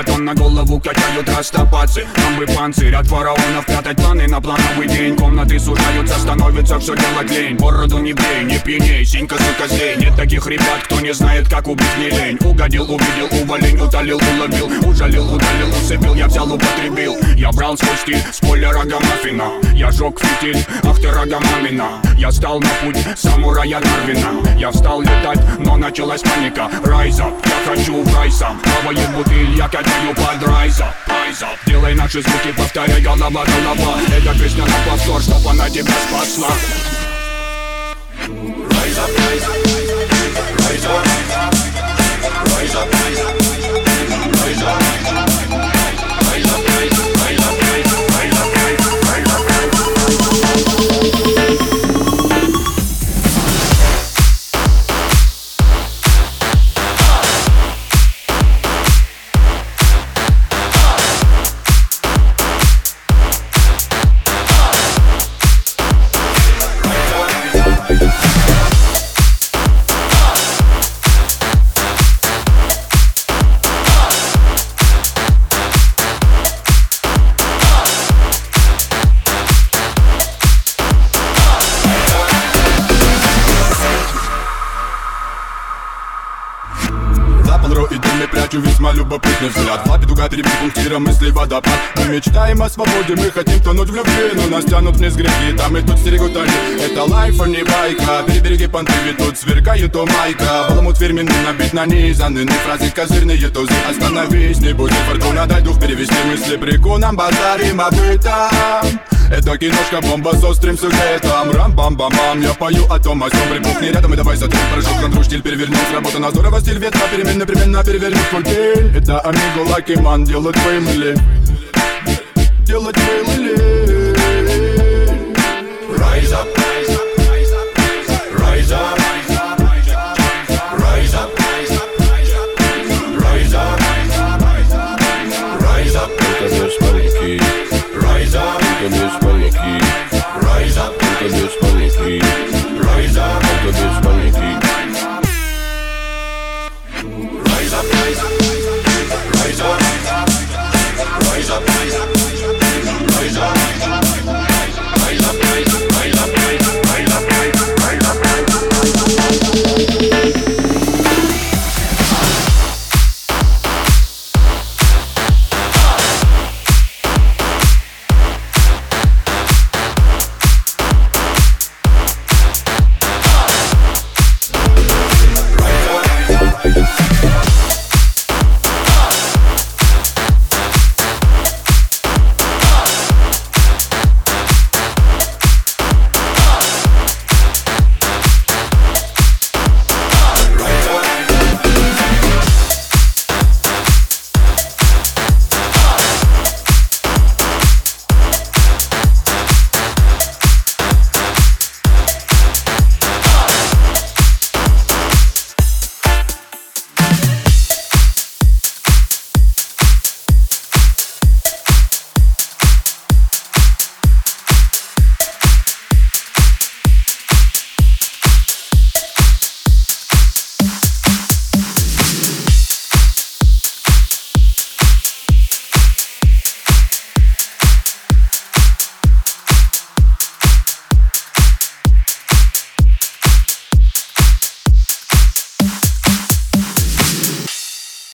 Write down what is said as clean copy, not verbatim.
Батон на голову качают растопацы. Нам бы панцирь от фараонов, прятать планы на плановый день. Комнаты сужаются, становится все делать лень. Бороду не бей, не пьяней, синька сука злей. Нет таких ребят, кто не знает, как убить не лень. Угодил, увидел, уволень, утолил, уловил. Ужалил, удалил, усыпил, я взял, употребил. Я брал свой стиль, спойлер Рогомаффина. Я жег фитиль, ах ты Рогомамина. Я стал на путь самурая Дарвина. Я встал летать, но началась паника. Rise up, я хочу в рай сам. Плавает бутыль, я катаю под rise up. Rise up, делай наши звуки, повторяй голова, голова. Эта песня на повтор, чтоб она тебя спасла. Rise up, rise up, rise up, rise up, rise up, rise up. Прячу весьма любопытный взгляд. Два петуха, три пунктира, мысли водопад. Мы мечтаем о свободе, мы хотим тонуть в любви, но нас тянут вниз грехи, там и тут стерегут они. Это лайф, а не байка. Перебереги понты, ведь тут сверкает о майка. Баламут фирменный, набит нанизаны. На фразы козырные тузы. Остановись, не будь фортуна, дай дух перевести мысли приконом. Базарим об этом. Это киношка бомба с острым сюжетом. Рам-бам-бам-бам, я пою о том, о сём. Припухни рядом и давай сотрем. Порошок, контроль, стиль перевернем. Сработано здорово, стиль ветра, переменно, непременно перевернем твой день. Это Амиго Лаки Ман, делать вымыли. Делать вымыли. Rise up.